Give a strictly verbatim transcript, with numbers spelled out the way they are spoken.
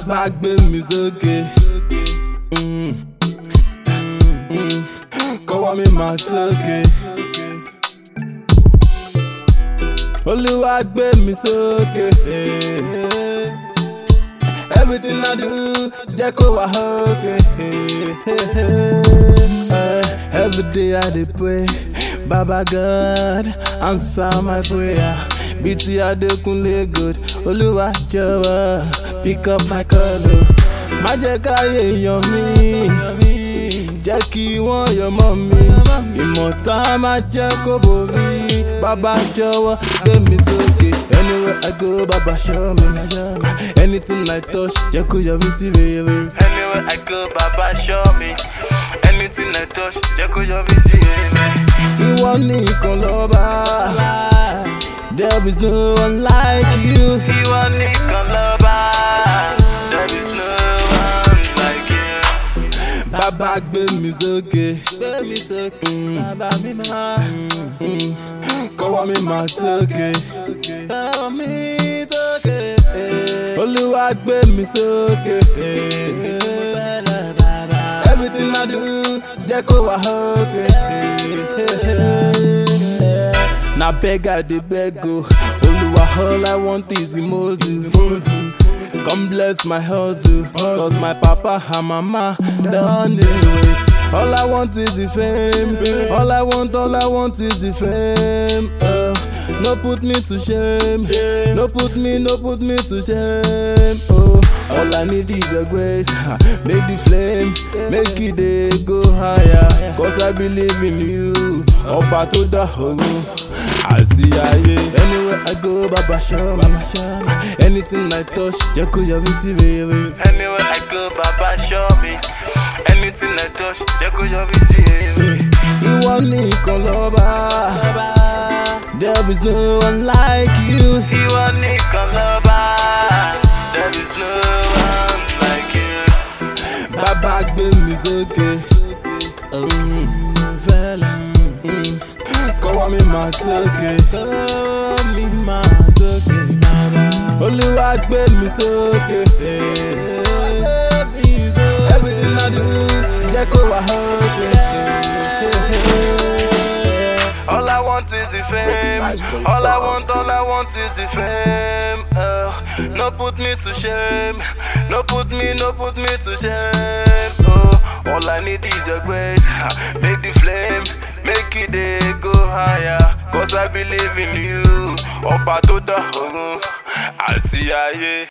Bàbá gbé mi sókè. Mm. Mm. Kọ́wọ́ mi máa sókè. Olúwa gbé mi sókè. Everything I do, jẹ́ kó wà okay. Every day I dey pray, Baba God, answer my prayer. Bí ti Adékúnlé Gold, Olúwa jọ̀wọ́, pick up my call. Má jẹ́ káyé yan mí, jẹ́ kí wọ́n yọ̀ mọ́ mi. Ìmọ̀ta má jẹ́ kó bò mí. Baba jọ̀wọ́, gbé mi sókè. Anywhere I go, Baba show me. Anything I touch, jẹ́ kó yọrí sí rere. Anywhere I go, Baba show me. Anything I touch, jẹ́ kó yọrí sí rere. Ìwọ nìkan lọ́ba, there is no one like you. Ìwọ nìkan lọ́ba, there is no one like you. Baba gbé mi sókè, gbé mi sókè. Baba mi máa, kọ́wọ́ mi máa sókè. Kọ́wọ́ mi sókè. Olúwa gbé mi sókè. Everything I do, jẹ́ kó wà okay. Na beg I dey beg o, Olúwa all I want is the Moses. Come bless my hustle, cause my papa and mama done it. All I want is the fame, all I want, all I want is the fame. Uh, no put me to shame, no put me, no put me to shame. Oh, all I need is your grace, make the flame, make it dey go higher. Cause I believe in you, Ọba tó dá ọ̀run àti ayé. Anywhere I go, Baba show me. Anything I touch, jẹ́ kó yọrí sí rere. Anywhere I go, Baba show me. Anything I touch, jẹ́ kó yọrí sí rere. Ìwọ nìkan lọ́ba, there is no one like you. Ìwọ nìkan lọ́ba, there is no one like you. Baba gbé mi sókè. Kọ́wọ́ mi máa sókè. Kọ́wọ́ mi máa sókè. Olúwa gbé mi sókè. Everything I do, jẹ́ kó wà okay. All I want is the fame. All I want, all I want is the fame. Uh, no put me to shame. No put me, no put me to shame. Oh, all I need is your grace. Make the flame, make it dey go higher. Cause I believe in you. Ọba tó dá ọ̀run àti ayé.